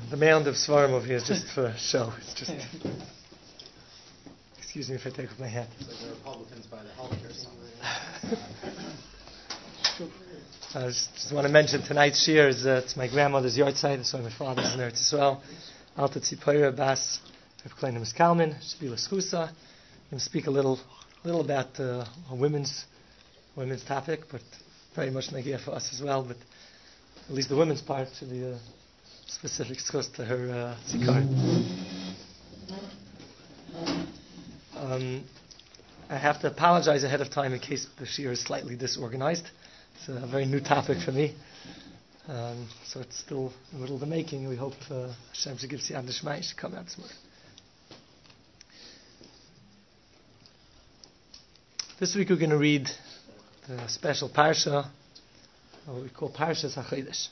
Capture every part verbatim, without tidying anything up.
The mound of Svarim over here is just for show. It's just. Excuse me if I take off my hat. It's like the Republicans by the healthcare summit. I just, just want to mention tonight's shir is uh, it's my grandmother's yard site. That's why my father's in Eretz Yisrael. Alta Tzipora Bas Rav Kleiner Kalman Shvila Schusa. I'm going to speak a little, little about uh, a women's, women's topic, but very much nagia for us as well. But at least the women's part should be a specific schus to her uh, zikar. Um, I have to apologize ahead of time in case the shir is slightly disorganized. It's a very new topic for me. Um, so it's still in the middle of the making. We hope uh, Hashem should give Siyad Nishmai should come out smooth. This week we're going to read the special parsha, what we call Parshas HaChodesh.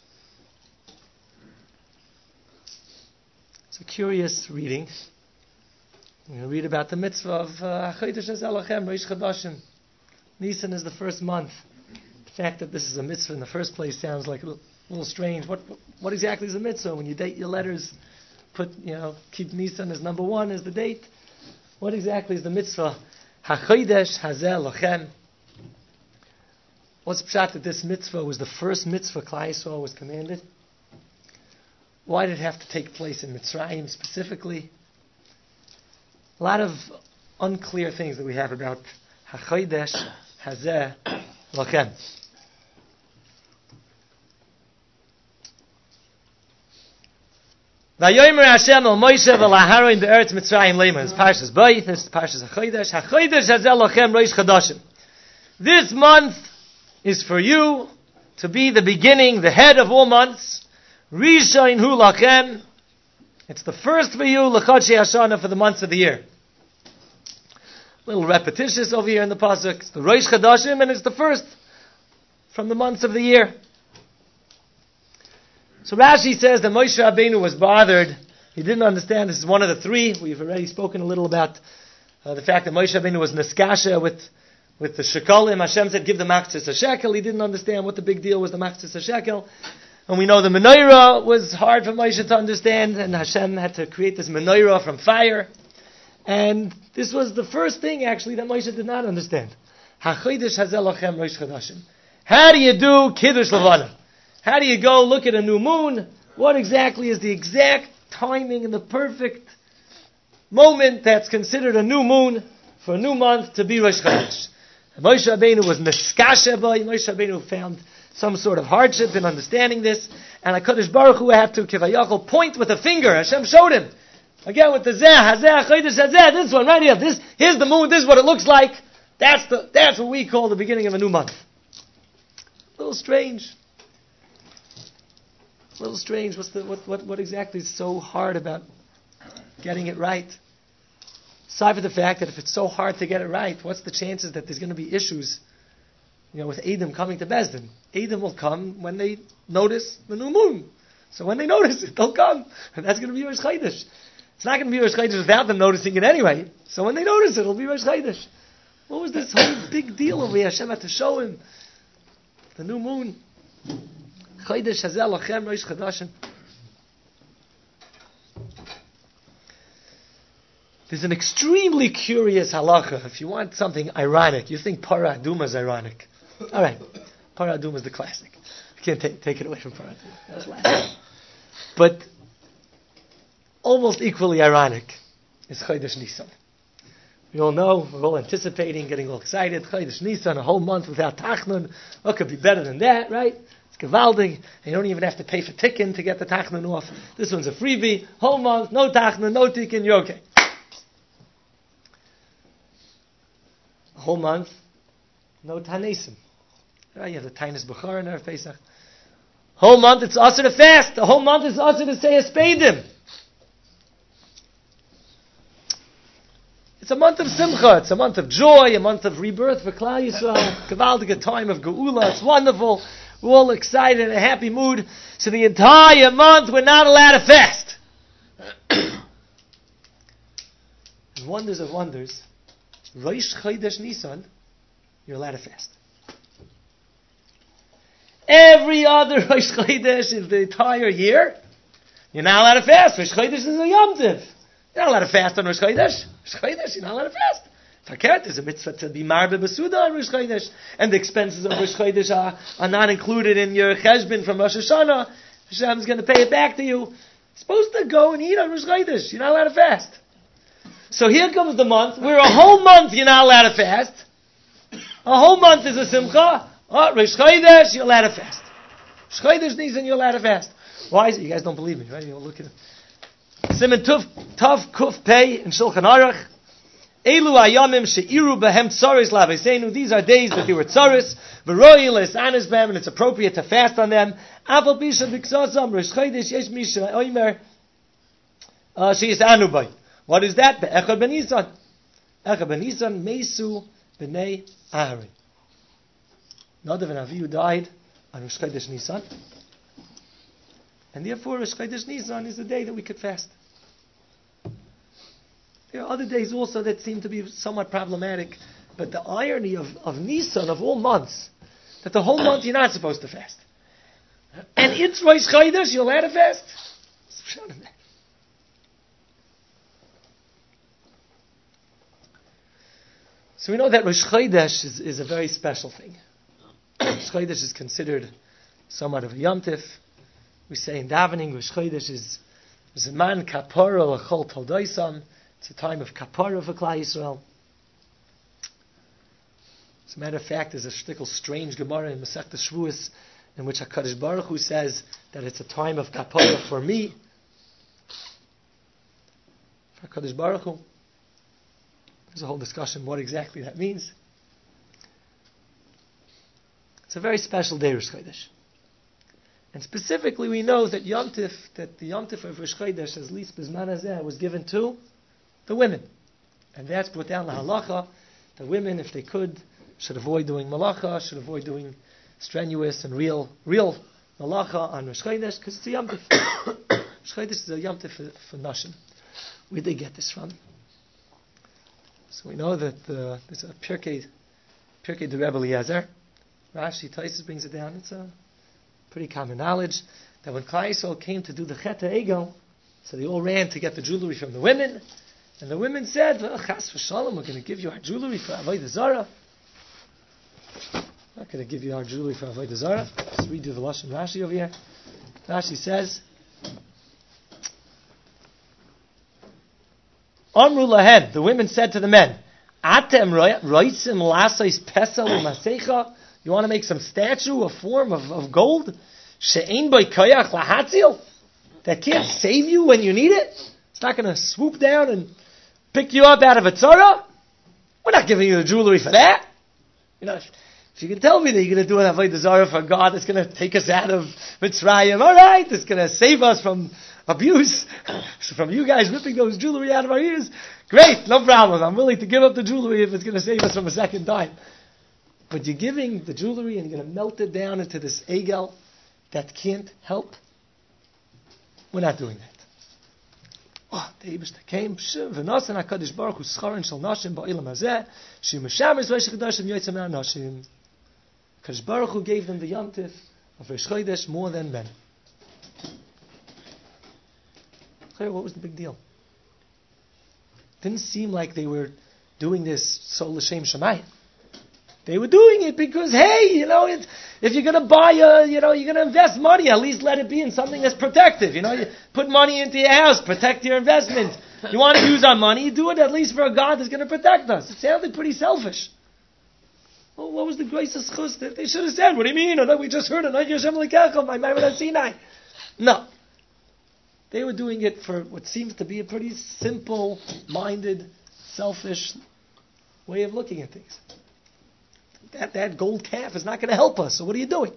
It's a curious reading. We're going to read about the mitzvah of HaChodesh uh, Elochem, Rosh Chodashim. Nisan is the first month. The fact that this is a mitzvah in the first place sounds like a little, a little strange. What what exactly is a mitzvah? When you date your letters, put, you know, keep Nisan as number one as the date. What exactly is the mitzvah? HaChodesh Hazeh Lochem. What's pshat that this mitzvah was the first mitzvah Klal Yisrael was commanded? Why did it have to take place in Mitzrayim specifically? A lot of unclear things that we have about HaChodesh Hazeh Lochem. Vayomer Hashem el Moshe v'laharon be'eretz Mitzrayim leima. This Parshas Bayit, this is Parshas HaChodesh. HaChodesh Hazeh Lochem Rosh Chodashim. This month is for you to be the beginning, the head of all months. Rishon hu lachem. It's the first for you, l'chodshei Hashanah, for the months of the year. A little repetitious over here in the pasuk. It's the Rosh Chodashim, and it's the first from the months of the year. So Rashi says that Moshe Rabbeinu was bothered. He didn't understand. This is one of the three. We've already spoken a little about uh, the fact that Moshe Rabbeinu was neskasha with with the shekalim. Hashem said, give the machzis a shekel. He didn't understand what the big deal was, the machzis a shekel. And we know the menorah was hard for Moshe to understand, and Hashem had to create this menorah from fire. And this was the first thing, actually, that Moshe did not understand. HaChodesh Hazeh Lochem Rosh Chodashim. How do you do Kiddush Levana? How do you go look at a new moon? What exactly is the exact timing and the perfect moment that's considered a new moon for a new month to be Rosh Chodesh? And Moshe Rabbeinu was neskasha by. Moshe Rabbeinu found some sort of hardship in understanding this, and HaKadosh Baruch Hu had to kivayachol point with a finger. Hashem showed him again with the zeh, hazeh, chodesh hazeh. This one right here. This here's the moon. This is what it looks like. That's the that's what we call the beginning of a new month. A little strange. A little strange. What's the what what what exactly is so hard about getting it right? Aside from the fact that if it's so hard to get it right, what's the chances that there's going to be issues? You know, with Edom coming to Beis Din. Edom will come when they notice the new moon. So when they notice it, they'll come. And that's going to be Rosh Chodesh. It's not going to be Rosh Chodesh without them noticing it anyway. So when they notice it, it'll be Rosh Chodesh. What was this whole big deal over here? Hashem had to show him the new moon. Chodesh Hazeh Lochem Rosh Chodashim. There's an extremely curious halacha. If you want something ironic, you think Parah Aduma is ironic. All right, Parah Aduma is the classic. I can't take, take it away from Parah Aduma. That's last. But almost equally ironic is Chodesh Nisan. We all know, we're all anticipating, getting all excited. Chodesh Nisan, a whole month without Tachnun. What could be better than that, right? It's gewaldig. You don't even have to pay for Tikkun to get the Tachnun off. This one's a freebie. Whole month, no Tachnun, no Tikkun, you're okay. A whole month, no Tanesim. Right, you have the Tainus B'chor in Erev Pesach. Whole month it's also to fast. The whole month is also to say a Spadim. It's a month of Simcha. It's a month of joy, a month of rebirth for Klal Yisrael. Gewaldig, a time of Geula. It's wonderful. We're all excited in a happy mood. So the entire month we're not allowed to fast. And wonders of wonders, Rosh Chodesh Nisan, you're allowed to fast. Every other Rosh Chodesh in the entire year, You're not allowed to fast. Rosh Chodesh is a Yom Tiv. You're not allowed to fast on Rosh Chodesh. Rosh Chodesh, you're not allowed to fast. Fakert is a mitzvah to be marbe besuda on Rosh Chodesh, and the expenses of Rosh Chodesh are, are not included in your cheshbon from Rosh Hashanah. Hashem's going to pay it back to you. You're supposed to go and eat on Rosh Chodesh. You're not allowed to fast. So here comes the month. We're a whole month you're not allowed to fast. A whole month is a simcha. Oh, Rosh Chodesh, you're allowed to fast. Rosh Chodesh Nisan, you're allowed to fast. Why is it? You guys don't believe me, right? You look at it. Simon Tuf, Tav Kuf Pei in Shulchan Aruch. Elu ayamim she'iru behem tzaris laveseinu. These are days that they were tzaris. V'roi le'sanis behem, and it's appropriate to fast on them. Aval bisha b'ksasam Rosh Chodesh yesh misha oimer she'isanu bay. What is that? Be'echad ben Nisan. Echad ben Nisan meisu b'nei Aharon. Nadav and Avihu died on Rosh Chodesh Nisan, and therefore Rosh Chodesh Nisan is the day that we could fast. There are other days also that seem to be somewhat problematic, but the irony of, of Nisan, of all months, that the whole month you're not supposed to fast. And it's Rosh Chodesh, you're allowed to fast? So we know that Rosh Chodesh is, is a very special thing. Rosh Chodesh is considered somewhat of a Yom Tif. We say in davening, Rosh Chodesh is Zeman Kapara L'chol Toldoisam. It's a time of kapara for Klal Yisrael. As a matter of fact, there's a shtickle strange Gemara in Masechta Shavuos in which HaKadosh Baruch Hu says that it's a time of kapara for me. For HaKadosh Baruch Hu. There's a whole discussion what exactly that means. It's a very special day, Rosh Chodesh. And specifically we know that Yom Tif, that the Yom Tif of Rosh Chodesh, as least Bizman Hazeh, was given to the women. And that's brought down the halacha. The women, if they could, should avoid doing malacha, should avoid doing strenuous and real real malacha on Rosh Chodesh, because it's a Yom Tif. Rosh Chodesh is a Yom Tif for, for Nashim. Where did they get this from? So we know that uh, there's a Pirkei, Pirkei de Rebbe Eliezer. Rashi Taisus brings it down. It's a pretty common knowledge that when Klal Yisrael came to do the Chet HaEgel, so they all ran to get the jewelry from the women. And the women said, well, Chas v'shalom, we're going to give you our jewelry for Avodah Zarah. We're not going to give you our jewelry for Avodah Zarah. Let's read the Lashon Rashi over here. Rashi says, Amru lahen, the women said to the men, Atem roitzim lasois pesel u'masecha. You want to make some statue, a form of, of gold? She'ein boi koyach lahatzil? That can't save you when you need it? It's not going to swoop down and pick you up out of a tzara? We're not giving you the jewelry for that. You know, if, if you can tell me that you're going to do an avodah zarah for God that's going to take us out of Mitzrayim, all right, it's going to save us from abuse, from you guys ripping those jewelry out of our ears, great, no problem. I'm willing to give up the jewelry if it's going to save us from a second time. But you're giving the jewelry and you're going to melt it down into this egel that can't help? We're not doing that. Oh, the Eibishter came, v'nasan HaKadosh Baruch Hu scharin shel nashim ba'ilam hazeh, she'mashamis v'eshechadashim yoytzem ha'nashim. HaKadosh Baruch Hu gave them the Yom Tif of Rosh Chodesh more than men. What was the big deal? Didn't seem like they were doing this so l'shem shamayim. They were doing it because, hey, you know, it, if you're going to buy a, you know, you're going to invest money, at least let it be in something that's protective. You know, you put money into your house, protect your investment. You want to use our money, do it at least for a God that's going to protect us. It sounded pretty selfish. Well, what was the grace of schus that they should have said? What do you mean? Or, no, we just heard it. My Maimon Sinai. No. They were doing it for what seems to be a pretty simple-minded, selfish way of looking at things. That, that gold calf is not going to help us, so what are you doing?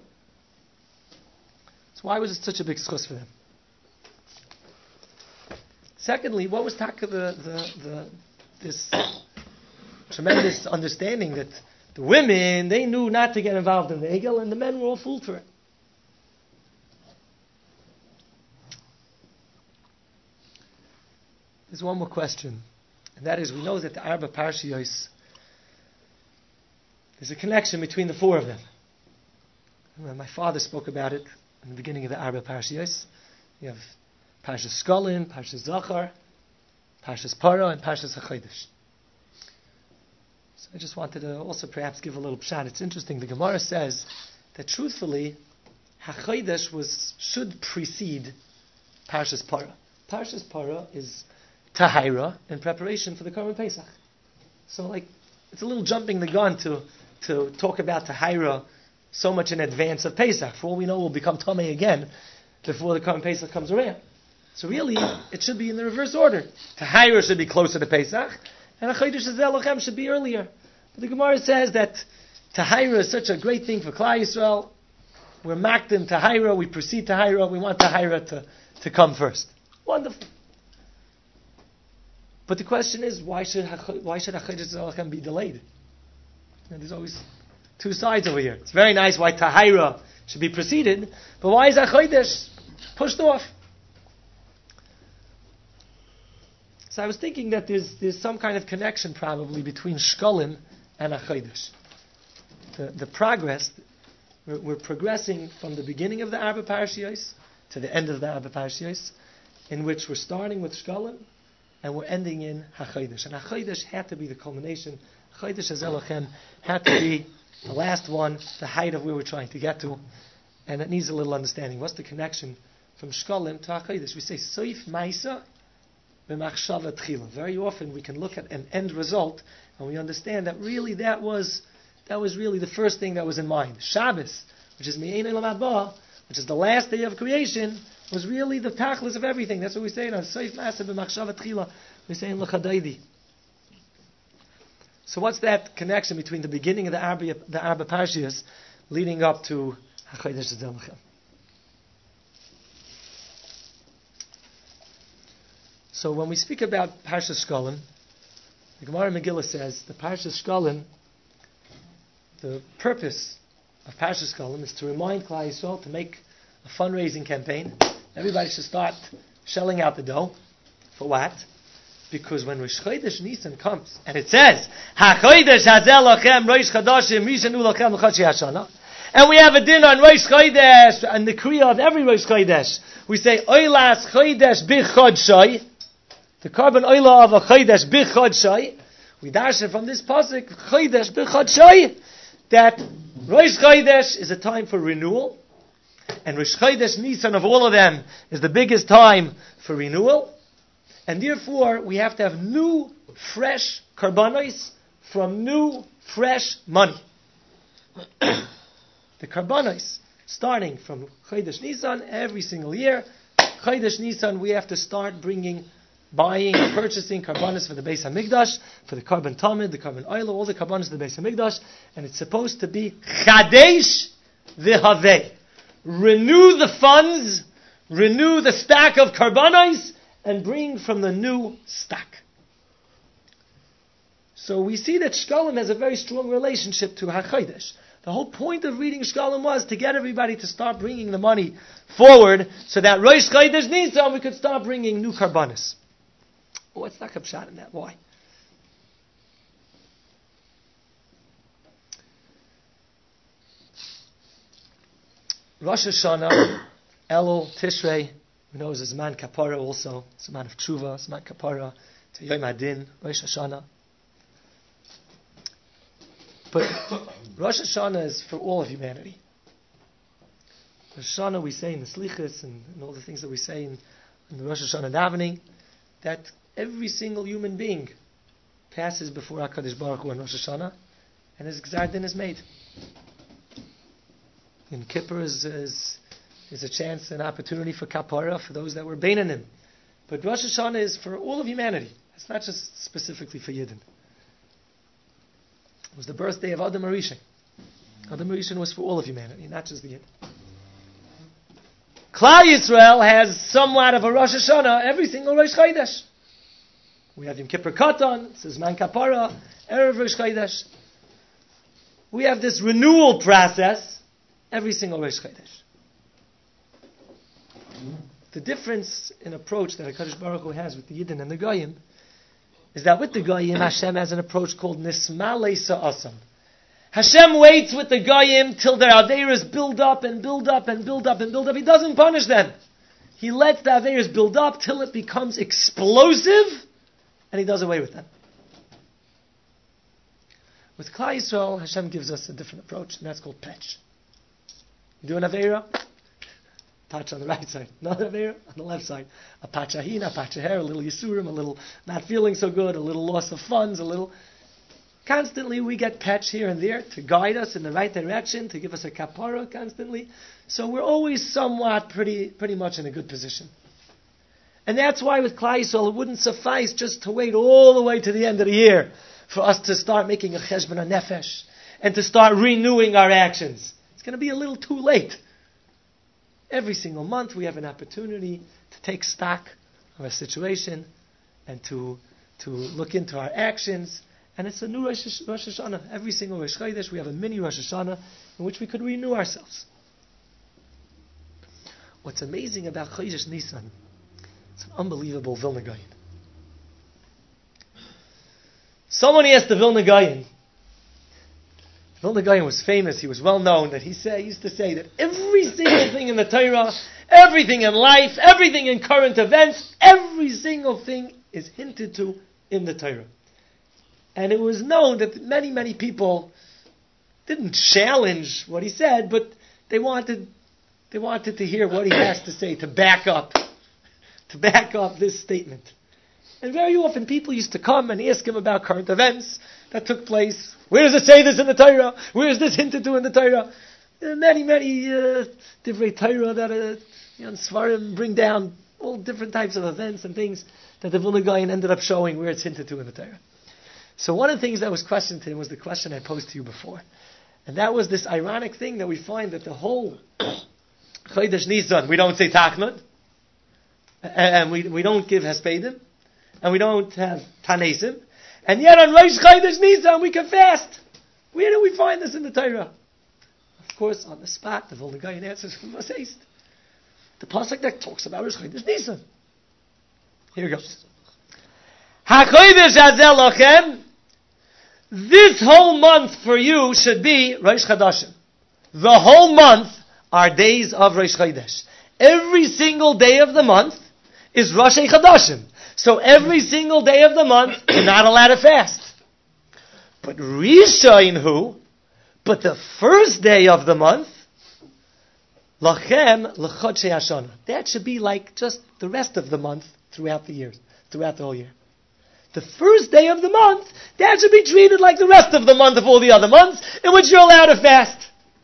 So why was it such a big schus for them? Secondly, what was taka the, the, the this tremendous understanding that the women, they knew not to get involved in the egel, and the men were all fooled for it? There's one more question, and that is, we know that the Arba Parshiyos, there's a connection between the four of them. My father spoke about it in the beginning of the Arba Parshiyos. You have Parshas Shkolim, Parshas Zachar, Parshas Para, and Parshas HaChodesh. So I just wanted to also perhaps give a little pshat. It's interesting. The Gemara says that truthfully, HaChodesh was should precede Parshas Para. Parshas Para is Tahira in preparation for the Korban Pesach. So, like, it's a little jumping the gun to to talk about Tahira so much in advance of Pesach. For all we know, we'll become Tamei again before the Korban Pesach comes around. So really, it should be in the reverse order. Tahira should be closer to Pesach, and HaChodesh Lochem should be earlier. But the Gemara says that Tahira is such a great thing for Klal Yisrael. We're makdim Tahira, we proceed Tahira, we want Tahira to, to come first. Wonderful. But the question is, why should why should HaChodesh Lochem be delayed? And there's always two sides over here. It's very nice why Tahira should be preceded, but why is HaChodesh pushed off? So I was thinking that there's there's some kind of connection probably between Shkolim and HaChodesh. The, the progress, we're, we're progressing from the beginning of the Arba Parashiyos to the end of the Arba Parashiyos, in which we're starting with Shkolim and we're ending in HaChodesh. And HaChodesh had to be the culmination. HaChodesh Elochem had to be the last one, the height of where we're trying to get to. And it needs a little understanding. What's the connection from Shkolim to HaChodesh? We say Soif Maisa b'machshava tchila. Very often we can look at an end result and we understand that really that was that was really the first thing that was in mind. Shabbos, which is Me'ein Olam Haba, which is the last day of creation, was really the tachlis of everything. That's what we say in Soif Maisa b'machshava tchila. We say in L'chadaydi. So what's that connection between the beginning of the Arba, the Arba Parshiyos leading up to HaChodesh Zelchem? So when we speak about Parshas Shkolim, the Gemara Megillah says the Parshas Shkolim, the purpose of Parshas Shkolim is to remind Klal Yisrael to make a fundraising campaign. Everybody should start shelling out the dough. For what? Because when Rosh Chodesh Nisan comes, and it says, HaChodesh Hazel Lochem Rosh Chodashim Rishanu Lochem L'Chodshi Hashana, and we have a din on Rosh Chodesh, and the Kriya of every Rosh Chodesh, we say, Oilas Chodesh B'Chodshai, the carbon oila of a Chodesh B'Chodshai, we dash it from this pasuk, Chodesh B'Chodshai, that Rosh Chodesh is a time for renewal, and Rosh Chodesh Nisan of all of them is the biggest time for renewal. And therefore, we have to have new, fresh karbanos from new, fresh money. The karbanos, starting from Chodesh Nisan, every single year, Chodesh Nisan, we have to start bringing, buying, purchasing karbanos for the Beis HaMikdash, for the carbon tamid, the carbon oil, all the karbanos of the Beis HaMikdash, and it's supposed to be Chadesh v'Haveh. Renew the funds, renew the stack of karbanos, and bring from the new stack. So we see that Shkolim has a very strong relationship to HaChodesh. The whole point of reading Shkolim was to get everybody to start bringing the money forward, so that Rosh Chodesh Nisan we could start bringing new karbanos. Oh, what's not kapshat in that? Why? Rosh Hashanah, Elul, Tishrei, we know it's Zman Kapara also, Zman of Tshuva, Zman Kapara, to Yom Adin, Rosh Hashanah. But Rosh Hashanah is for all of humanity. Rosh Hashanah we say in the Slichas and, and all the things that we say in, in the Rosh Hashanah davening, that every single human being passes before HaKadosh Baruch Hu on Rosh Hashanah, and his Gzar Din is made. In Kippur is, is is a chance, an opportunity for kapara for those that were beinanim. But Rosh Hashanah is for all of humanity. It's not just specifically for Yidden. It was the birthday of Adam HaRishon. Adam HaRishon was for all of humanity, not just the Yidden. Klal Yisrael has somewhat of a Rosh Hashanah every single Rosh Chodesh. We have Yom Kippur Katan, it says Man Kapara, Erev Rosh Chodesh. We have this renewal process every single Rosh Chodesh. The difference in approach that HaKadosh Baruch Hu has with the Yidden and the Goyim is that with the Goyim, Hashem has an approach called Nismalei Sa'asam. Hashem waits with the Goyim till their Aveiros build up and build up and build up and build up. He doesn't punish them. he lets the Averas build up till it becomes explosive, and he does away with them. With Klal Yisrael, Hashem gives us a different approach, and that's called patch. You do an Avera, patch on the right side. Another Avera on the left side. A patch ahin, a patch hair, a little Yisurim, a little not feeling so good, a little loss of funds, a little... Constantly we get patch here and there to guide us in the right direction, to give us a kapara constantly. So we're always somewhat pretty pretty much in a good position. And that's why with Klal Yisrael it wouldn't suffice just to wait all the way to the end of the year for us to start making a cheshbon nefesh and to start renewing our actions. It's going to be a little too late. Every single month we have an opportunity to take stock of our situation and to to look into our actions. And it's a new Rosh, Rosh Hashanah. Every single Rosh Chodesh we have a mini Rosh Hashanah in which we could renew ourselves. What's amazing about Chodesh Nisan, it's an unbelievable Vilna Gaon. Someone asked the Vilna Gaon. Vilna Gaon was famous, he was well known, that he, say, he used to say that every single thing in the Torah, everything in life, everything in current events, every single thing is hinted to in the Torah. And it was known that many, many people didn't challenge what he said, but they wanted they wanted to hear what he has to say to back up, to back up this statement. And very often people used to come and ask him about current events that took place. Where does it say this in the Torah? Where is this hinted to in the Torah? There are many, many uh, divrei Torah that uh, you know, Svarim bring down all different types of events and things that the Vilna Gaon ended up showing where it's hinted to in the Torah. So one of the things that was questioned to him was the question I posed to you before. And that was this ironic thing that we find that the whole Chodesh Nisan, we don't say Tachnun, and we, we don't give Hespedim, and we don't have Tanesim, and yet on Rosh Chodesh Nisan we can fast. Where do we find this in the Torah? Of course, on the spot, the Vilna Gaon answers from Maseist. The pasuk that talks about Rosh Chodesh Nisan. Here goes. HaChodesh Hazel Lochem. This whole month for you should be Rosh Chodeshim. The whole month are days of Rosh Chodesh. Every single day of the month is Rosh Chodeshim. So every single day of the month, you're not allowed to fast. But Rishainhu, but the first day of the month, Lachem L'chodshei Hashana. That should be like just the rest of the month throughout the year, throughout the whole year. The first day of the month, that should be treated like the rest of the month of all the other months, in which you're allowed to fast.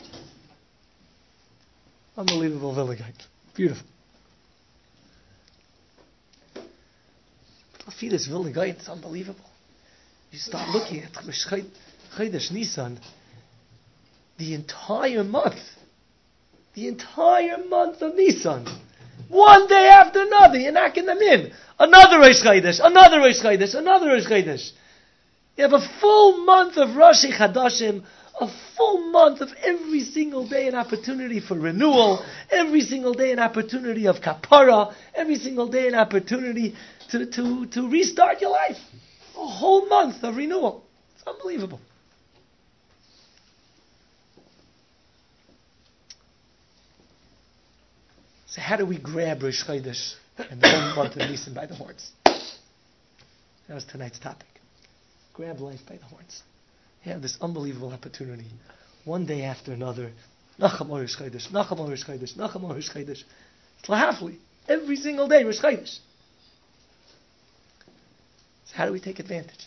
Unbelievable Vilna Gaon. Beautiful. But this Vilna Gaon, it's unbelievable. You start looking at Chodesh Nisan, the entire month, the entire month of Nisan, one day after another, you're knocking them in. Another Rosh Chodesh, another Rosh Chodesh, another Rosh Chodesh. You have a full month of Rosh Chodeshim, a full month of every single day an opportunity for renewal, every single day an opportunity of kapara, every single day an opportunity to, to, to restart your life. A whole month of renewal. It's unbelievable. So how do we grab Rosh Chodesh and the whole month of Nisan by the horns? That was tonight's topic. Grab life by the horns. You have this unbelievable opportunity. One day after another. Nacham Rosh Chodesh, Nacham Rosh Chodesh, Nacham Rosh Chodesh. It's lahafli. Every single day Rosh Chodesh. So how do we take advantage?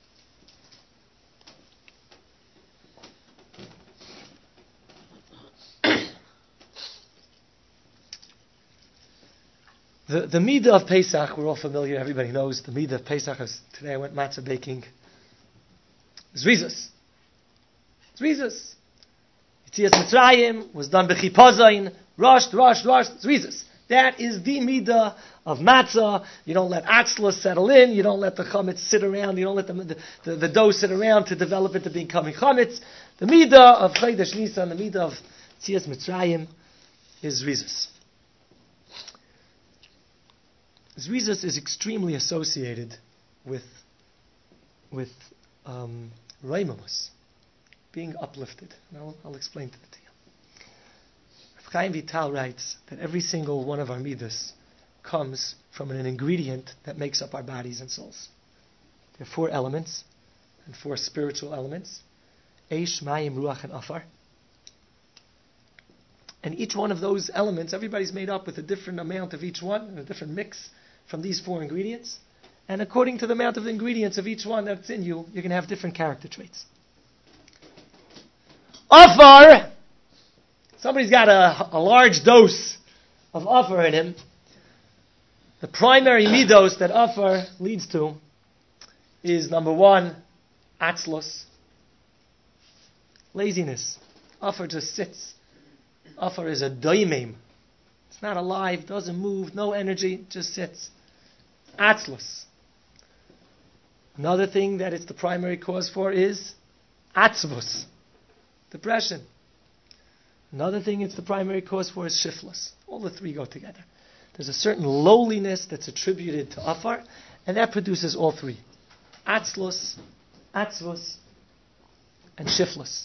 The, the Midah of Pesach, we're all familiar, everybody knows the Midah of Pesach. Is, today I went matzah baking. Zrizos. Zrizos. Yitzias Mitzrayim was done b'chipazayin, rushed, rushed, rushed, Zrizos. That is the Midah of matzah. You don't let atzla settle in, you don't let the chametz sit around, you don't let the, the, the, the dough sit around to develop into becoming chametz. The Midah of Chodesh Nisan, the Midah of Yitzias Mitzrayim is Zrizos. Zrizos is extremely associated with with um, Reimamus, being uplifted. And I'll, I'll explain to it to you. Chaim Vital writes that every single one of our midas comes from an ingredient that makes up our bodies and souls. There are four elements, and four spiritual elements: Eish, Mayim, Ruach, and Afar. And each one of those elements, everybody's made up with a different amount of each one, and a different mix from these four ingredients. And according to the amount of the ingredients of each one that's in you, you're going to have different character traits. Afar! Somebody's got a, a large dose of Afar in him. The primary midos that Afar leads to is, number one, Atzlos. Laziness. Afar just sits. Afar is a doimim. It's not alive, doesn't move, no energy, just sits. Atzlos. Another thing that it's the primary cause for is atzvus, depression. Another thing it's the primary cause for is shiflus. All the three go together. There's a certain lowliness that's attributed to Afar, and that produces all three. Atzlos, atzvus, and shiflus.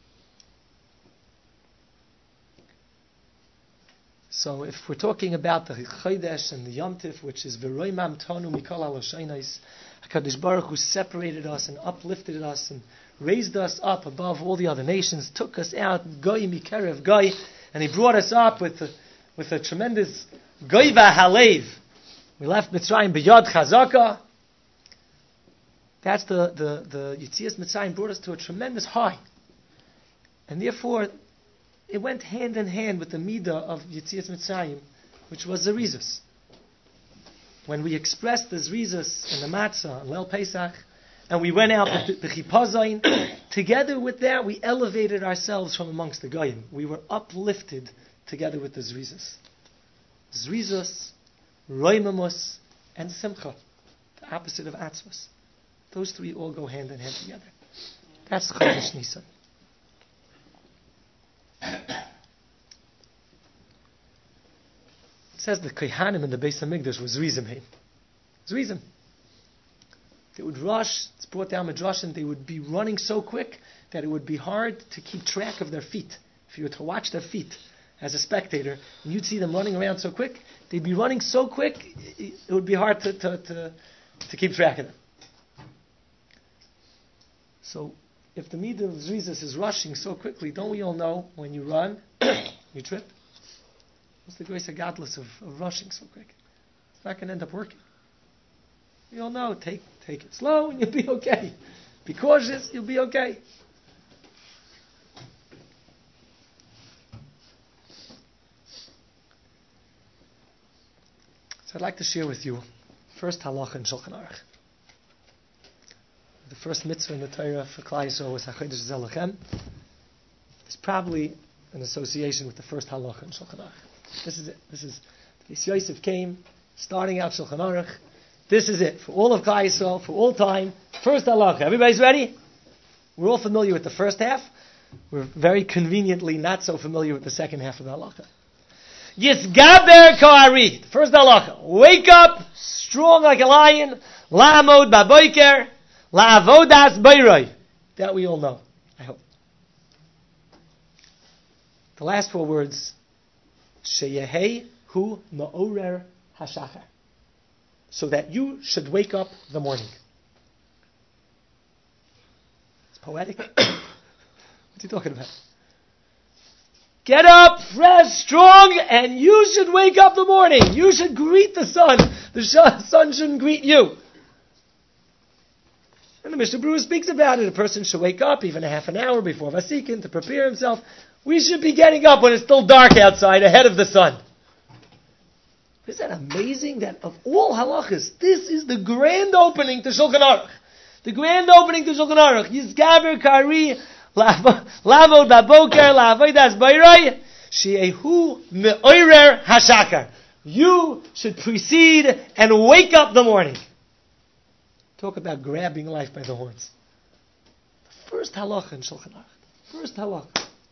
So if we're talking about the Chodesh and the Yom Tif, which is V'roimam tonu mikol haloshainos, HaKadosh Baruch Hu separated us and uplifted us and raised us up above all the other nations, took us out, Goy mikerev Goy, and He brought us up with a, with a tremendous Goy v'halev. We left Mitzrayim b'yod chazaka. That's the, the, the Yitzias Mitzrayim brought us to a tremendous high. And therefore, it went hand in hand with the midah of Yitzias Mitzrayim, which was Zerizus. When we expressed the Zerizus and the Matzah and Leil Pesach, and we went out with the Chipazayin, together with that, we elevated ourselves from amongst the Goyim. We were uplifted together with the Zerizus. Zerizus, Roimamus, and Simcha, the opposite of Atzvus. Those three all go hand in hand together. That's Chodesh Nisan. It says the Kohanim in the Beis HaMikdash was Zrizim. Zrizim. They would rush, it's brought down Midrashim, they would be running so quick that it would be hard to keep track of their feet. If you were to watch their feet as a spectator, and you'd see them running around so quick, they'd be running so quick, it would be hard to, to, to, to keep track of them. So, if the midah of Zrizis is rushing so quickly, don't we all know when you run, you trip? What's the grace of godless of, of rushing so quick? It's not going to end up working. We all know, take take it slow and you'll be okay. Be cautious, you'll be okay. So I'd like to share with you first halacha in Shulchan Aruch. The first mitzvah in the Torah for Klal Yisrael was HaChodesh Zelachem. It's probably an association with the first halacha in Shulchan Aruch. This is it. This is Beis Yosef came, starting out Shulchan Aruch. This is it for all of Klal Yisrael, for all time. First halacha. Everybody's ready? We're all familiar with the first half. We're very conveniently not so familiar with the second half of the halacha. Yisgaber ka'ari. First halacha. Wake up, strong like a lion. La'amod ba'boiker. La'avodas bayroi. That we all know, I hope. The last four words. Sheyehei hu ma'orer hashachar. So that you should wake up the morning. It's poetic. What's he talking about? Get up, fresh, strong, and you should wake up the morning. You should greet the sun. The sun shouldn't greet you. And the Mishnah Berurah speaks about it. A person should wake up even a half an hour before Vasikin to prepare himself. We should be getting up when it's still dark outside, ahead of the sun. Isn't that amazing that of all halachas, this is the grand opening to Shulchan Aruch. The grand opening to Shulchan Aruch. Yizgaber kari lavod baboker lavodas bayroi she'ehu me'orer hashakar. You should precede and wake up the morning. Talk about grabbing life by the horns. The first halacha in Shulchan Aruch. First halacha.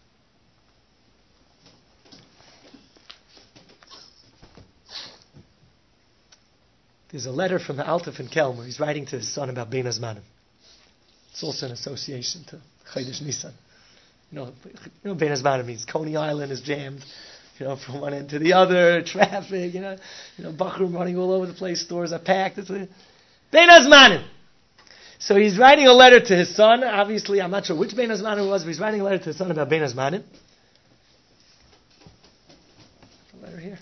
There's a letter from the Altaf in Kelm where he's writing to his son about Bein Hazmanim. It's also an association to Chodesh Nisan. You know, you know Bein Hazmanim means Coney Island is jammed. you know, from one end to the other, traffic, you know, you know, Bachrim running all over the place, stores are packed. It's a Bein Hazmanim. So he's writing a letter to his son. Obviously, I'm not sure which Bein Hazmanim it was, but he's writing a letter to his son about Bein Hazmanim. A letter here.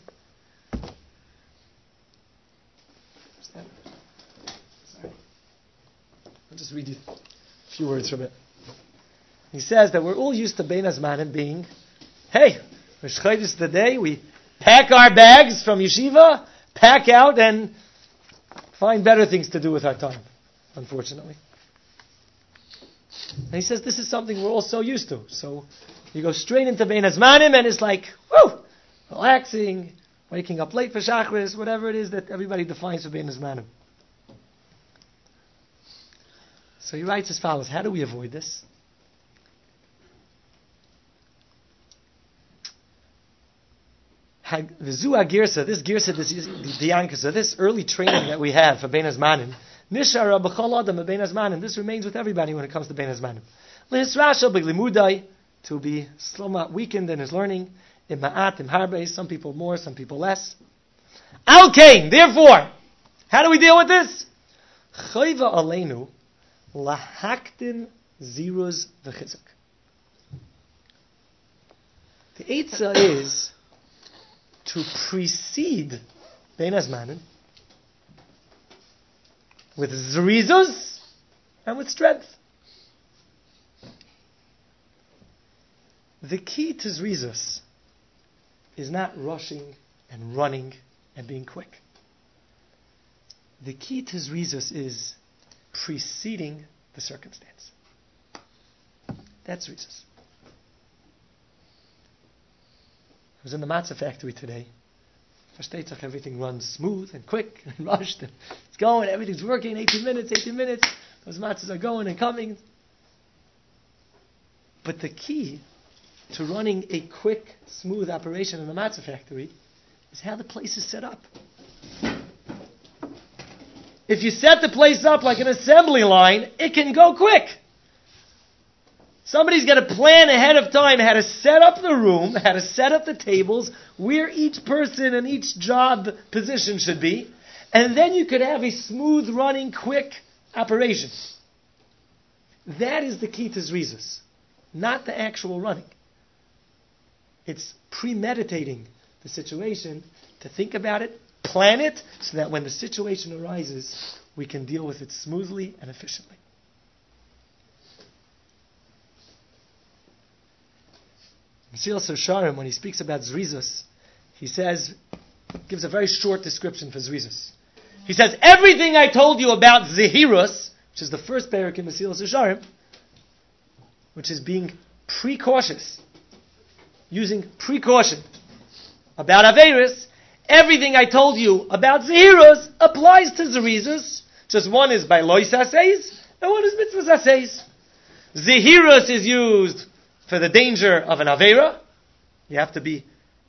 Sorry. I'll just read you a few words from it. He says that we're all used to Bein Hazmanim being, hey, Rosh Chodesh is the day we pack our bags from yeshiva, pack out, and find better things to do with our time, unfortunately. And he says this is something we're all so used to. So you go straight into Bein Hazmanim, and it's like, whoo, relaxing, waking up late for Shachris, whatever it is that everybody defines for Bein Hazmanim. So he writes as follows: how do we avoid this? V'zu girsa, this girsa, this diyankasa, this early training that we have for Bein Hazmanim, nishara b'chol adam Bein Hazmanim. This remains with everybody when it comes to Bein Hazmanim. L'hisrasha b'glimudai, to be sloma, weakened in his learning. In ma'at, in harbe, some people more, some people less. Al kain, therefore, how do we deal with this? Chayva aleinu lahaktin ziruz v'chizuk. The eitzah is to precede Bein Hazmanim with zrizus and with strength. The key to zrizus is not rushing and running and being quick. The key to zrizus is preceding the circumstance. That's zrizus. I was in the matzah factory today. Versteht, everything runs smooth and quick and rushed and it's going, everything's working, eighteen minutes, eighteen minutes. Those matzahs are going and coming. But the key to running a quick, smooth operation in the matzah factory is how the place is set up. If you set the place up like an assembly line, it can go quick. Somebody's got to plan ahead of time how to set up the room, how to set up the tables, where each person and each job position should be, and then you could have a smooth running, quick operation. That is the key to zrizus, not the actual running. It's premeditating the situation, to think about it, plan it, so that when the situation arises, we can deal with it smoothly and efficiently. Mesilas Yesharim, when he speaks about zrizus, he says, gives a very short description for zrizus. He says, everything I told you about zehirus, which is the first parak in Mesilas Yesharim, which is being precautious, using precaution about Averis, everything I told you about zehirus applies to zrizus. Just one is by lois aseis, and one is mitzvahs aseis. Zehirus is used for the danger of an Aveira. You have to be,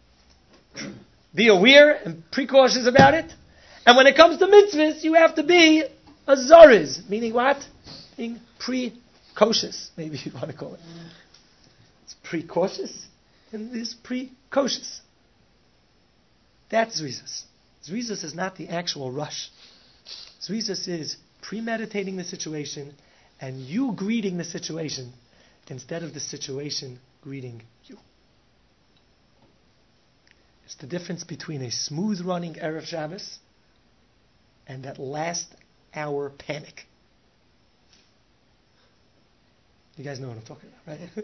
be aware and precautious about it. And when it comes to mitzvahs, you have to be a zariz, meaning what? Being precautious, maybe you want to call it. It's precautious and it's precautious. That's zrizus. Zrizus is not the actual rush. Zrizus is premeditating the situation and you greeting the situation instead of the situation greeting you. It's the difference between a smooth running Erev Shabbos and that last hour panic. You guys know what I'm talking about, right?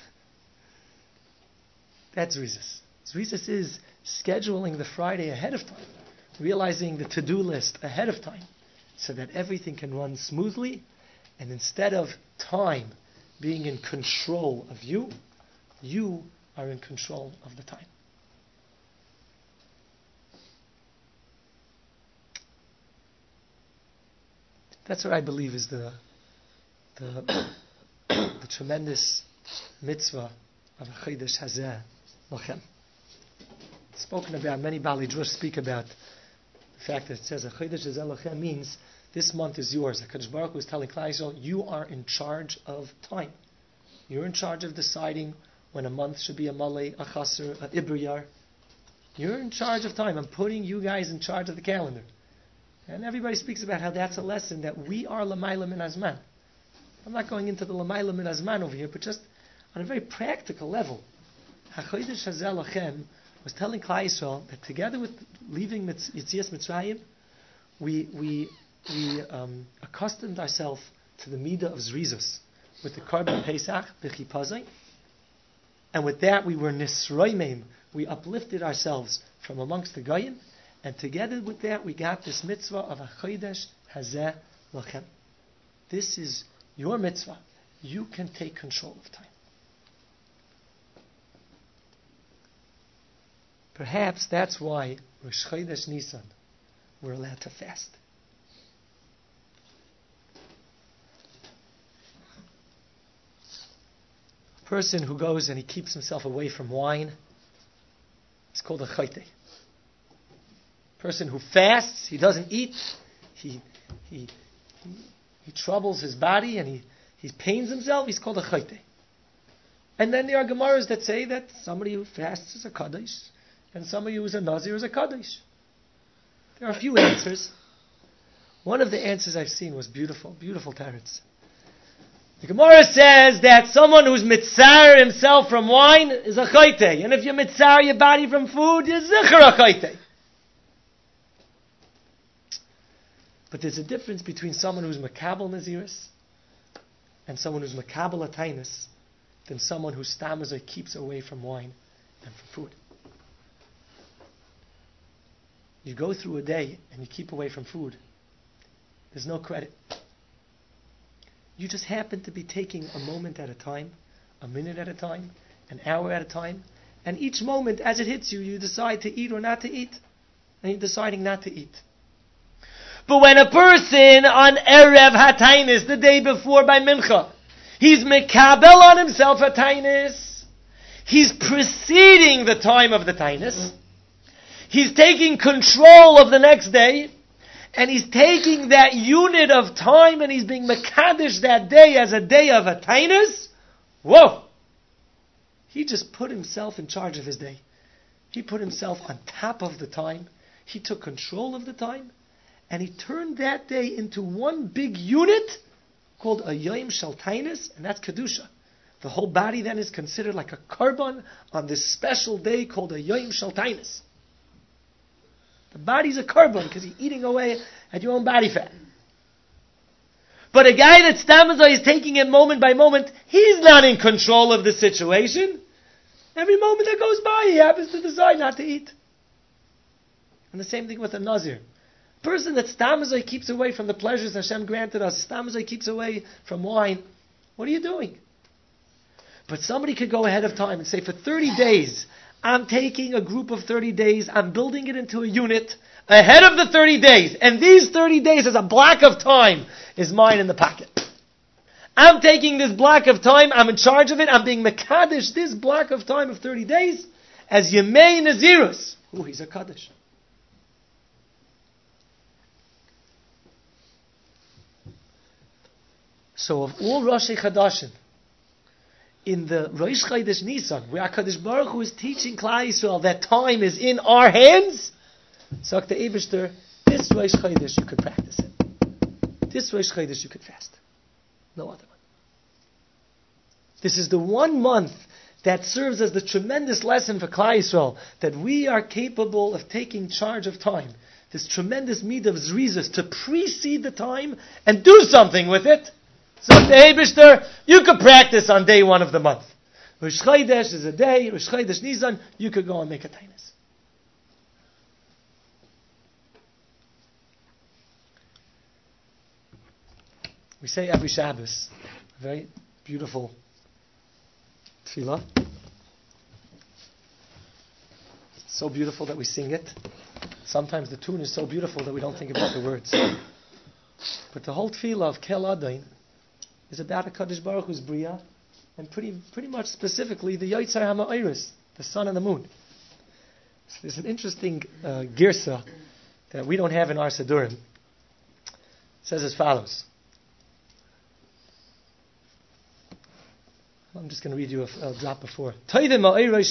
That's zrizus. Zrizus is scheduling the Friday ahead of time, realizing the to-do list ahead of time, so that everything can run smoothly, and instead of time being in control of you, you are in control of the time. That's what I believe is the the, the tremendous mitzvah of a Chodesh Hazeh Lochem. Spoken about, many Bali Drush speak about the fact that it says a Chodesh Hazeh Lochem means this month is yours. HaKadosh Baruch Hu is telling Klal Yisrael, you are in charge of time. You're in charge of deciding when a month should be a Malay, a Chaser, a Ibriyar, You're in charge of time. I'm putting you guys in charge of the calendar. And everybody speaks about how that's a lesson that we are Lamayla Min Azman. I'm not going into the Lamayla Min Azman over here, but just on a very practical level. HaChodesh Hazeh Lachem was telling Klal Yisrael that together with leaving Yetzias Mitzrayim, we we we um, accustomed ourselves to the midah of Zrizus with the Karban Pesach, the Chipazai, and with that we were Nisroimim. We uplifted ourselves from amongst the Goyim, and together with that we got this mitzvah of HaChodesh Hazeh Lachem. This is your mitzvah. You can take control of time. Perhaps that's why Rosh Chodesh Nisan we're allowed to fast. A person who goes and he keeps himself away from wine is called a chayte. Person who fasts, he doesn't eat, he he he, he troubles his body and he, he pains himself, he's called a chayte. And then there are Gemaras that say that somebody who fasts is a kaddish, and somebody who is a nazir is a kaddish. There are a few answers. One of the answers I've seen was beautiful, beautiful teretz. The Gemara says that someone who's mitzar himself from wine is a chayte, and if you mitzar your body from food, you're zicher a chayte. But there's a difference between someone who's makabel naziris and someone who's makabel atainis than someone who stamazoi keeps away from wine and from food. You go through a day and you keep away from food. There's no credit. You just happen to be taking a moment at a time, a minute at a time, an hour at a time, and each moment as it hits you, you decide to eat or not to eat, and you're deciding not to eat. But when a person on Erev HaTainis, the day before by Mincha, he's mekabel on himself HaTainis, he's preceding the time of the Tainis, he's taking control of the next day, and he's taking that unit of time and he's being mekadesh that day as a day of a tainus. Whoa! He just put himself in charge of his day. He put himself on top of the time. He took control of the time. And he turned that day into one big unit called a Yom Shel Tainus, and that's Kedusha. The whole body then is considered like a korban on this special day called a Yom Shel Tainus. The body's a korban because you're eating away at your own body fat. But a guy that stamazoi is taking it moment by moment, he's not in control of the situation. Every moment that goes by, he happens to decide not to eat. And the same thing with a nazir. A person that stamazoi keeps away from the pleasures Hashem granted us, stamazoi keeps away from wine, what are you doing? But somebody could go ahead of time and say, for thirty days, I'm taking a group of thirty days, I'm building it into a unit ahead of the thirty days. And these thirty days as a block of time is mine in the pocket. I'm taking this block of time, I'm in charge of it, I'm being mekadesh this block of time of thirty days as Yemei Nazirus. Oh, he's a kaddish. So of all Roshei Chadashim, in the Rosh Chodesh Nisan, where HaKadosh Baruch Hu is teaching Klal Yisrael that time is in our hands, so the Eibishter, this Rosh Chodesh you could practice it. This Rosh Chodesh you could fast. No other one. This is the one month that serves as the tremendous lesson for Klal Yisrael, that we are capable of taking charge of time. This tremendous midah of Zrizus to precede the time and do something with it. So the Eibishter, you could practice on day one of the month. Rosh Chodesh is a day, Rosh Chodesh Nisan, you could go and make a tainus. We say every Shabbos, a very beautiful tefillah. It's so beautiful that we sing it. Sometimes the tune is so beautiful that we don't think about the words. But the whole tefillah of Kel Adain is about HaKadosh Baruch Hu's Bria, and pretty pretty much specifically the Yotzar HaMa'oros, the sun and the moon. So there's an interesting uh, girsa that we don't have in our Siddurim. It says as follows. I'm just going to read you a, a drop before. The lights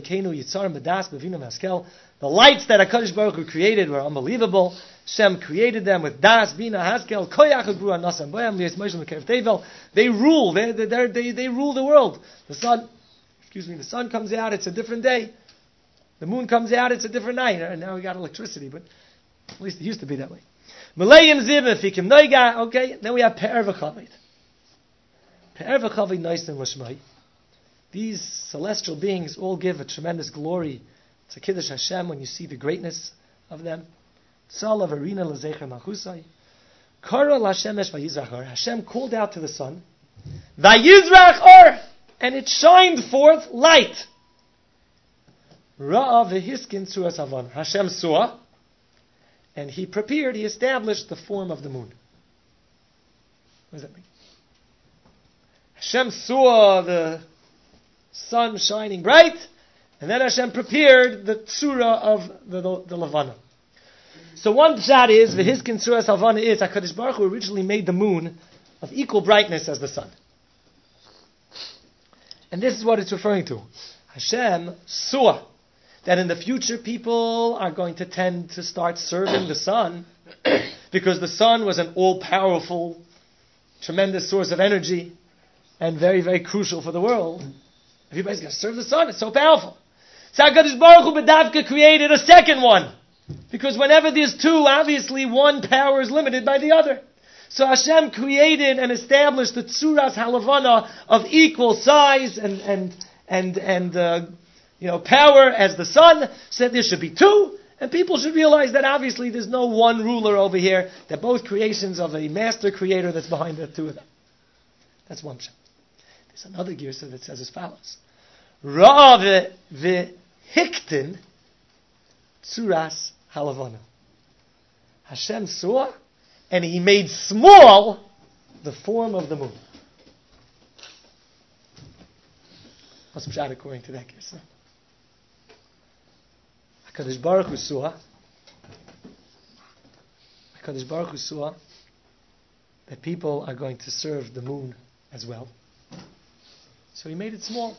that HaKadosh Baruch Hu created were unbelievable. Shem created them with das, bina, haskel, koyach, agru, nasam, boyam, lias, moshel, mekev, tevel. They rule. They, they, they, they rule the world. The sun, excuse me, the sun comes out, it's a different day. The moon comes out, it's a different night. And now we got electricity, but at least it used to be that way. Malayim zib, fikim noiga. Okay, then we have pe'er v'chavit. Pe'er v'chavit noisen l'shmai. These celestial beings all give a tremendous glory to Kiddush Hashem when you see the greatness of them. Tzal of arena l'zecher malchusai. Kara l'Hashemesh vayizrach or. Hashem called out to the sun. Vayizrach or. And it shined forth light. Ra'a v'hiskin suas havan. Hashem saw. And he prepared, he established the form of the moon. What does that mean? Hashem saw the sun shining bright, and then Hashem prepared the tsura of the, the, the Levana. So one pshat is, v'hiskin tsuras Havana is, HaKadosh Baruch Hu originally made the moon of equal brightness as the sun. And this is what it's referring to. Hashem saw that in the future people are going to tend to start serving the sun because the sun was an all-powerful, tremendous source of energy and very, very crucial for the world. Everybody's going to serve the sun. It's so powerful. So HaKadosh Baruch Hu B'davka created a second one. Because whenever there's two, obviously one power is limited by the other. So Hashem created and established the Tzuras Halavana of equal size and and and and uh, you know power as the sun. Said there should be two, and people should realize that obviously there's no one ruler over here. They're both creations of a master creator that's behind the two of them. That's one pshat. There's another girsa that says as follows: Ra v'hiktin Tzuras Halavana. Hashem saw, and He made small the form of the moon. What's pshat according to that case? HaKadosh Baruch Hu saw, HaKadosh Baruch Hu saw that people are going to serve the moon as well. So He made it small.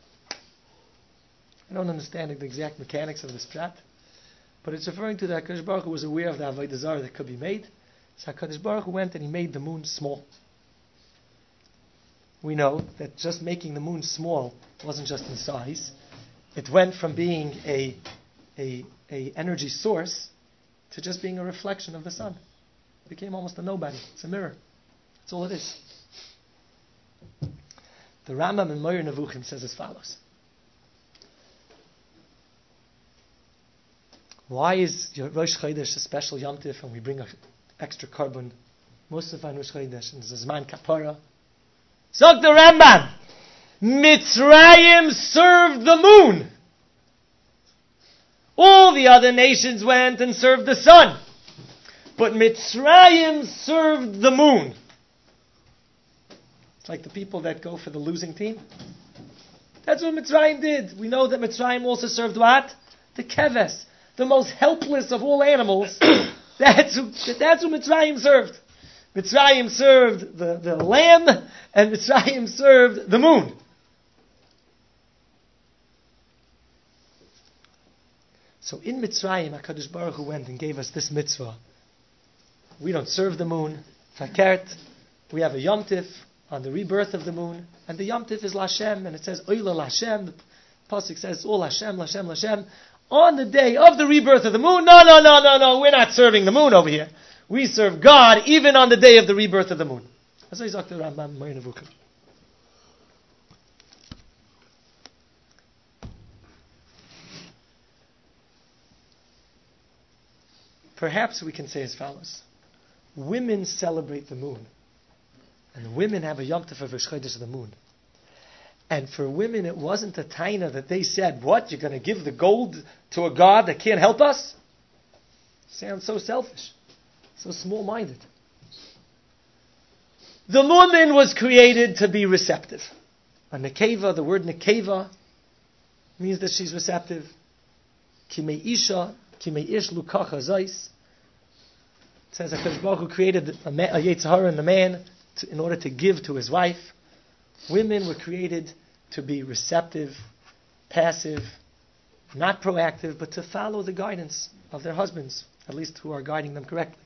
I don't understand the exact mechanics of this pshat, but it's referring to that HaKadosh Baruch Hu was aware of the Avodah Zarah that could be made. So HaKadosh Baruch Hu went and He made the moon small. We know that just making the moon small wasn't just in size. It went from being a, a, a energy source to just being a reflection of the sun. It became almost a nobody. It's a mirror. That's all it is. The Rambam in Moyer Nevuchim says as follows. Why is Rosh Chodesh a special Yom Tif and we bring an extra carbon? Most of on Rosh Chodesh and there's Zman Kapara. Zog the Rambam, Mitzrayim served the moon. All the other nations went and served the sun. But Mitzrayim served the moon. It's like the people that go for the losing team. That's what Mitzrayim did. We know that Mitzrayim also served what? The keves. The most helpless of all animals. that's, who, that's who Mitzrayim served. Mitzrayim served the, the lamb, and Mitzrayim served the moon. So in Mitzrayim, HaKadosh Baruch Hu went and gave us this mitzvah. We don't serve the moon. Fakert. We have a Yom Tif on the rebirth of the moon, and the Yom Tif is Lashem, and it says Oila Lashem. The pasuk says all Lashem, Lashem, Lashem. On the day of the rebirth of the moon, no, no, no, no, no, we're not serving the moon over here. We serve God even on the day of the rebirth of the moon. That's what he's talking about. Perhaps we can say as follows. Women celebrate the moon. And women have a Yom Tov of Rosh Chodesh of the moon. And for women, it wasn't a taina that they said, what, you're going to give the gold to a God that can't help us? Sounds so selfish. So small-minded. The woman was created to be receptive. A nekeva, the word nekeva, means that she's receptive. Kimei isha, kimei ish lukacha zais. It says that HaKadosh Baruch Hu created a, a Yetzer Hara in the man to, in order to give to his wife. Women were created to be receptive, passive, not proactive, but to follow the guidance of their husbands, at least who are guiding them correctly.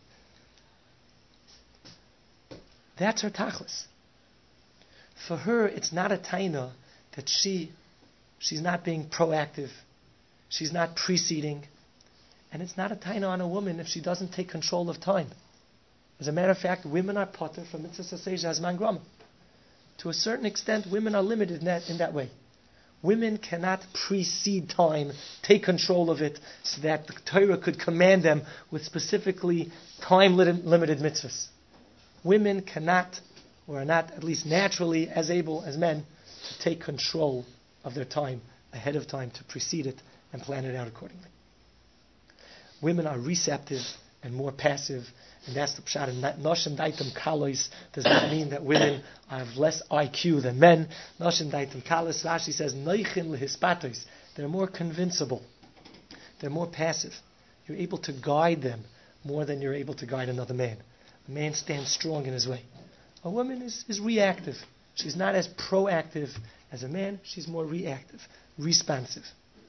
That's her tachlis. For her, it's not a taina that she, she's not being proactive, she's not preceding, and it's not a taina on a woman if she doesn't take control of time. As a matter of fact, women are potter from mitzvah saseh zman grama. To a certain extent, women are limited in that, in that way. Women cannot precede time, take control of it, so that the Torah could command them with specifically time-limited mitzvahs. Women cannot, or are not at least naturally as able as men, to take control of their time ahead of time, to precede it and plan it out accordingly. Women are receptive and more passive, and that's the pshat. And Noshim daitem kalos does not mean that women have less I Q than men. Noshim daitem kalos, Rashi says, noichin lehispatos. They're more convincible. They're more passive. You're able to guide them more than you're able to guide another man. A man stands strong in his way. A woman is, is reactive. She's not as proactive as a man. She's more reactive, responsive.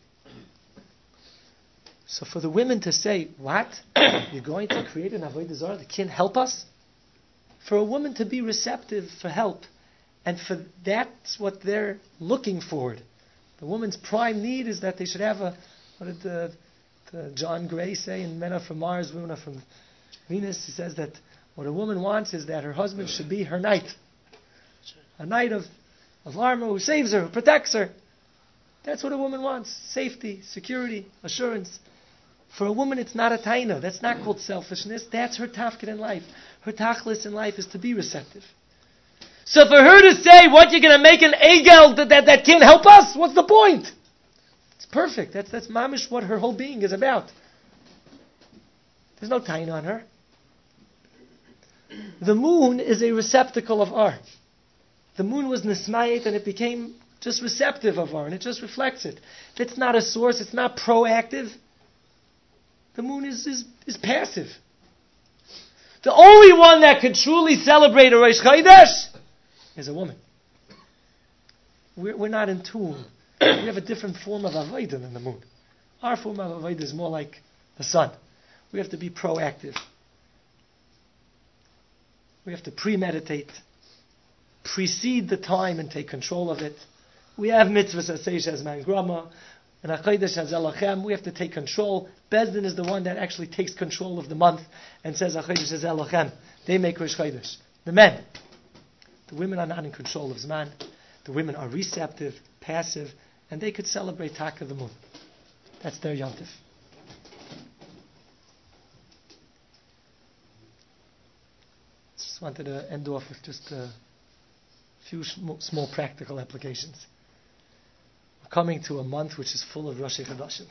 So for the women to say, what? You're going to create an avodah zarah that can't help us? For a woman to be receptive for help, and for that's what they're looking for. The woman's prime need is that they should have a, what did the, the John Gray say in Men Are From Mars, Women Are From Venus? He says that what a woman wants is that her husband should be her knight. A knight of, of armor who saves her, who protects her. That's what a woman wants. Safety, security, assurance. For a woman, it's not a taina. That's not called selfishness. That's her tafkid in life. Her tachlis in life is to be receptive. So for her to say, what, you're going to make an egel that, that, that can't help us? What's the point? It's perfect. That's, that's mamish what her whole being is about. There's no taina on her. The moon is a receptacle of ar. The moon was nismayet and it became just receptive of ar, and it just reflects it. It's not a source. It's not proactive. The moon is, is, is passive. The only one that could truly celebrate a Rosh Chodesh is a woman. We're, we're not in tune. We have a different form of avodah than the moon. Our form of avodah is more like the sun. We have to be proactive. We have to premeditate, precede the time and take control of it. We have mitzvahs aseh zman grama. And HaChodesh Hazel Lachem, we have to take control. Bezdin is the one that actually takes control of the month and says HaChodesh Hazel Lachem. They make Rosh Chodesh. The men. The women are not in control of Zman. The women are receptive, passive, and they could celebrate Taka the moon. That's their yontif. Just wanted to end off with just a few small practical applications. Coming to a month which is full of Rosh Chodeshim.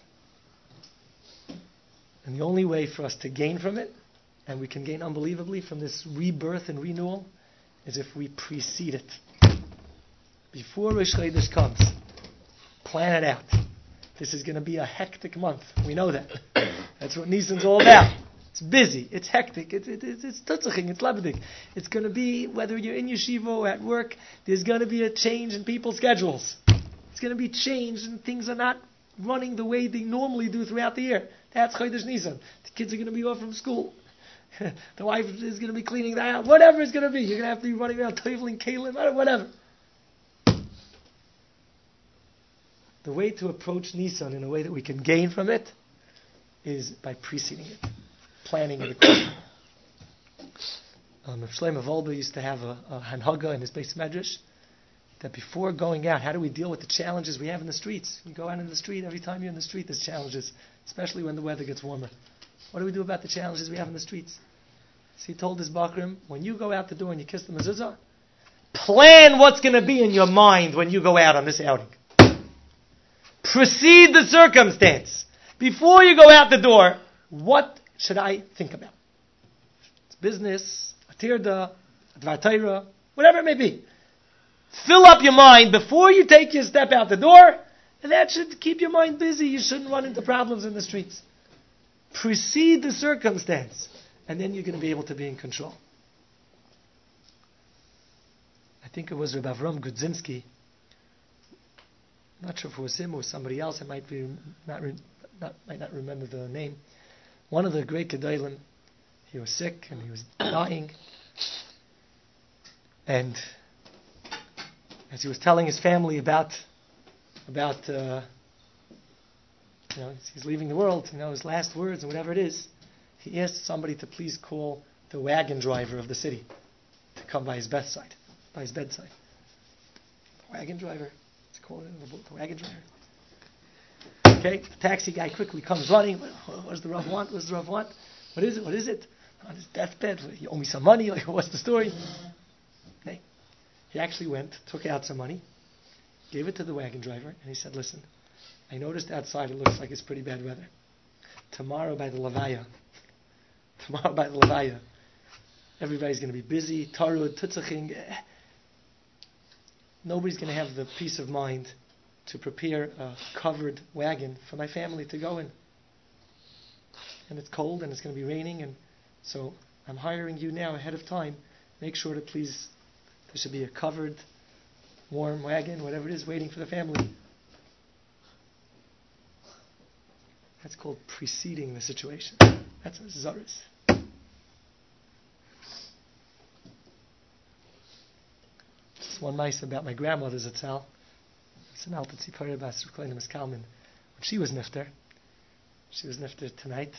And the only way for us to gain from it, and we can gain unbelievably from this rebirth and renewal, is if we precede it. Before Rosh Chodesh comes, plan it out. This is going to be a hectic month. We know that. That's what Nisan's all about. It's busy. It's hectic. It's it, it, it's tutzaching. It's labedik. It's going to be, whether you're in yeshiva or at work, there's going to be a change in people's schedules. It's going to be changed and things are not running the way they normally do throughout the year. That's Chodesh Nisan. The kids are going to be off from school. The wife is going to be cleaning the house. Whatever it's going to be. You're going to have to be running around toiveling, kalim, whatever. The way to approach Nisan in a way that we can gain from it is by preceding it, planning it accordingly. Um, Shlomo Volba used to have a, a hanhaga in his Beis Medrash, that before going out, how do we deal with the challenges we have in the streets? You go out in the street, every time you're in the street, there's challenges, especially when the weather gets warmer. What do we do about the challenges we have in the streets? So he told his bakrim, when you go out the door and you kiss the mezuzah, plan what's going to be in your mind when you go out on this outing. Precede the circumstance. Before you go out the door, what should I think about? It's business, a tirda, a dvar Torah, whatever it may be. Fill up your mind before you take your step out the door, and that should keep your mind busy. You shouldn't run into problems in the streets. Precede the circumstance, and then you're going to be able to be in control. I think it was Rabbi Avram Gudzinski. I'm not sure if it was him or somebody else. I might be not, re, not might not remember the name. One of the great Gedolim. He was sick and he was dying. And as he was telling his family about about uh, you know he's leaving the world, you know his last words and whatever it is, he asked somebody to please call the wagon driver of the city to come by his bedside, by his bedside. The wagon driver, let's call it the wagon driver. Okay, the taxi guy quickly comes running. What, what does the Rav want? What does the Rav want? What is it? What is it? On his deathbed, you owe me some money. Like, what's the story? Okay. He actually went, took out some money, gave it to the wagon driver, and he said, "Listen, I noticed outside it looks like it's pretty bad weather. Tomorrow by the Levaya, tomorrow by the Levaya, everybody's going to be busy, tarud, tutzaching. Nobody's going to have the peace of mind to prepare a covered wagon for my family to go in. And it's cold, and it's going to be raining, and so I'm hiring you now ahead of time. Make sure to please, there should be a covered, warm wagon, whatever it is, waiting for the family." That's called preceding the situation. That's a zaris. Just one nice about my grandmother's Zatzal. It's an Alta Tzipori Bas Ruklina Miskalman. When she was nifter, she was nifter tonight.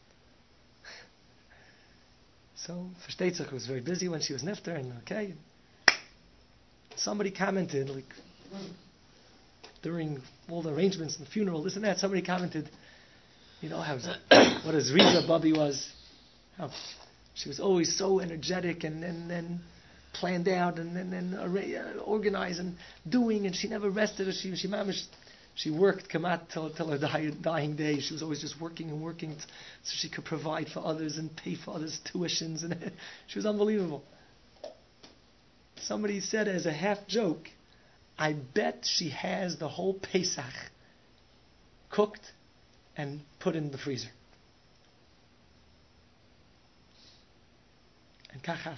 So, Versteht was very busy when she was nifter, and okay. Somebody commented, like, during all the arrangements and the funeral, this and that, somebody commented, you know, how what a Zriza Bubby was. How she was always so energetic and, and, and planned out and, and, and uh, organized and doing, and she never rested. She she mamish, she worked kamat till till her dying, dying day. She was always just working and working t- so she could provide for others and pay for others' tuitions, and she was unbelievable. Somebody said as a half joke, "I bet she has the whole Pesach cooked and put in the freezer." And kachava.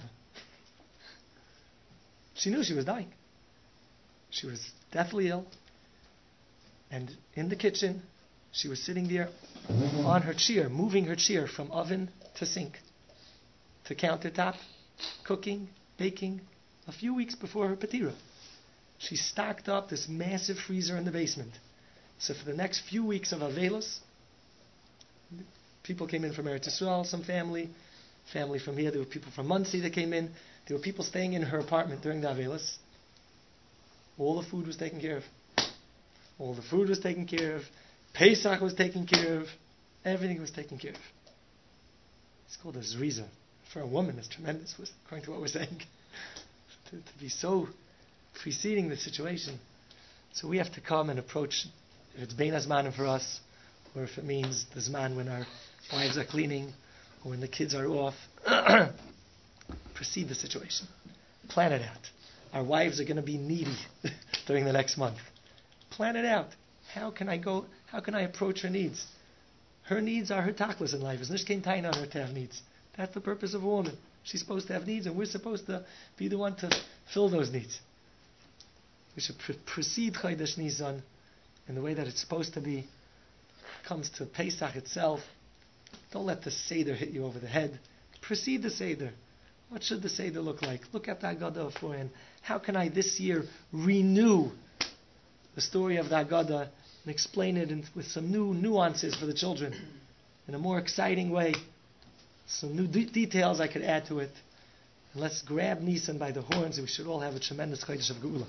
She knew she was dying. She was deathly ill. And in the kitchen, she was sitting there on her chair, moving her chair from oven to sink, to countertop, cooking, baking. A few weeks before her patira, she stocked up this massive freezer in the basement. So for the next few weeks of Avelos, people came in from Eretz Yisrael, some family, family from here. There were people from Muncie that came in. There were people staying in her apartment during the Avelos. All the food was taken care of. All the food was taken care of. Pesach was taken care of. Everything was taken care of. It's called a zriza. For a woman, it's tremendous, according to what we're saying. to, to be so preceding the situation. So we have to come and approach, if it's Bein Hazmanim for us, or if it means the Zman when our wives are cleaning, or when the kids are off, precede the situation. Plan it out. Our wives are going to be needy during the next month. Plan it out. How can I go, how can I approach her needs? Her needs are her taklas in life. It's nicht kein taina on her to have needs. That's the purpose of a woman. She's supposed to have needs, and we're supposed to be the one to fill those needs. We should pre- precede Chodesh Nisan in the way that it's supposed to be. Comes to Pesach itself. Don't let the Seder hit you over the head. Precede the Seder. What should the Seder look like? Look at the Haggadah beforehand. How can I this year renew the story of the Haggadah and explain it in, with some new nuances for the children in a more exciting way? Some new de- details I could add to it. And let's grab Nisan by the horns, and we should all have a tremendous Chodesh of Geula.